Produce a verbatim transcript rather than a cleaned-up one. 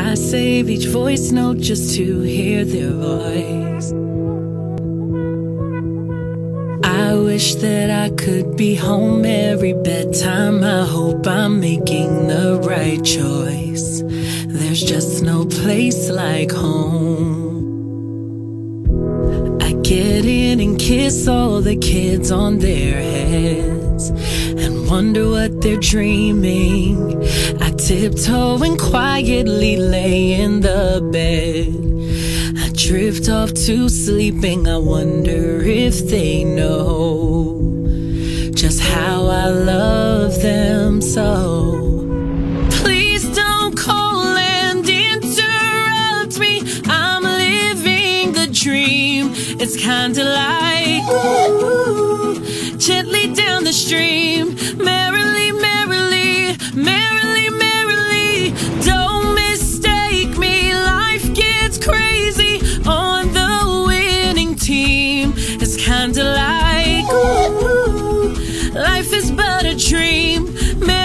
I save each voice note just to hear their voice. I wish that I could be home every bedtime. I hope I'm making the right choice. There's just no place like home. I get in and kiss all the kids on their heads and wonder what they're dreaming. I tiptoe and quietly lay in the bed. I drift off to sleeping. I wonder if they know just how I love them so. Please don't call and interrupt me. I'm living the dream. It's kinda like ooh, gently down the stream. Merrily, merrily, merrily, merrily. Don't mistake me, life gets crazy on the winning team. It's kinda like ooh, life is but a dream.